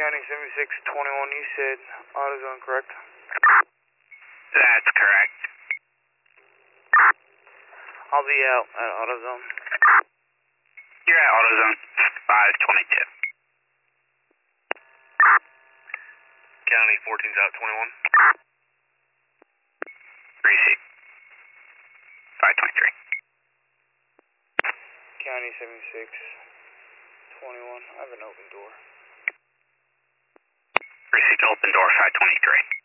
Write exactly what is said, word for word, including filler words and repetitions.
County seventy-six twenty-one, you said AutoZone, correct? That's correct. I'll be out at AutoZone. You're at AutoZone five twenty-two. County fourteen's out twenty-one. Receipt. five twenty-three. County seventy-six twenty-one, I have an open door. Receipt open door five twenty-three.